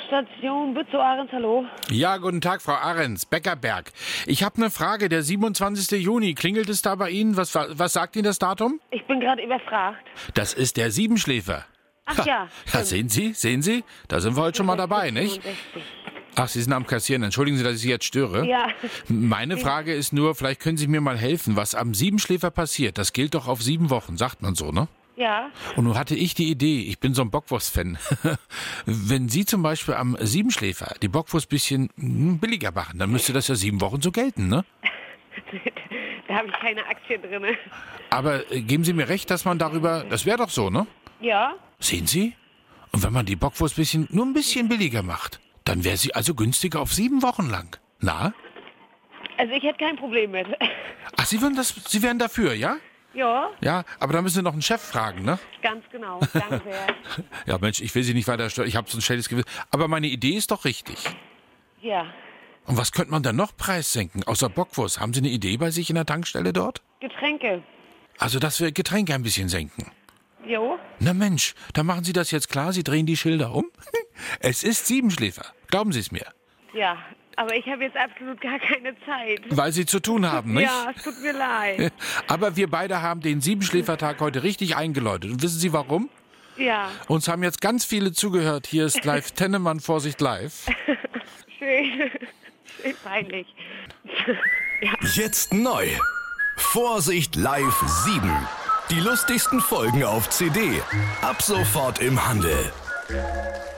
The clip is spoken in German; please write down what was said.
Station Bützow Ahrens, hallo. Ja, guten Tag, Frau Ahrens, Beckerberg. Ich habe eine Frage, der 27. Juni, klingelt es da bei Ihnen? Was sagt Ihnen das Datum? Ich bin gerade überfragt. Das ist der Siebenschläfer. Ach ja, Ja, sehen Sie? Da sind wir heute schon mal dabei, nicht? 65. Ach, Sie sind am Kassieren. Entschuldigen Sie, dass ich Sie jetzt störe. Ja. Meine Frage ist nur, vielleicht können Sie mir mal helfen, was am Siebenschläfer passiert. Das gilt doch auf 7 Wochen, sagt man so, ne? Ja. Und nun hatte ich die Idee, ich bin so ein Bockwurst-Fan. Wenn Sie zum Beispiel am Siebenschläfer die Bockwurst ein bisschen billiger machen, dann müsste das ja 7 Wochen so gelten, ne? Da habe ich keine Aktien drin. Aber geben Sie mir recht, dass man darüber, das wäre doch so, ne? Ja. Sehen Sie? Und wenn man die Bockwurst nur ein bisschen billiger macht, dann wäre sie also günstiger auf 7 Wochen lang. Na? Also ich hätte kein Problem mit. Ach, Sie wären dafür, ja? Ja, Ja, aber da müssen Sie noch einen Chef fragen, ne? ganz genau. Danke sehr. Ja, Mensch, ich will Sie nicht weiter stören, ich habe so ein schnelles Gewissen. Aber meine Idee ist doch richtig. Ja. Und was könnte man dann noch preissenken, außer Bockwurst? Haben Sie eine Idee bei sich in der Tankstelle dort? Getränke. Also, dass wir Getränke ein bisschen senken. Jo. Na Mensch, dann machen Sie das jetzt klar, Sie drehen die Schilder um. Es ist Siebenschläfer, glauben Sie es mir. Ja. Aber ich habe jetzt absolut gar keine Zeit. Weil Sie zu tun haben, nicht? Ja, es tut mir leid. Aber wir beide haben den Siebenschläfertag heute richtig eingeläutet. Und wissen Sie warum? Ja. Uns haben jetzt ganz viele zugehört. Hier ist live Tennemann, Vorsicht live. Schön. Schön peinlich. Ja. Jetzt neu. Vorsicht live 7. Die lustigsten Folgen auf CD. Ab sofort im Handel.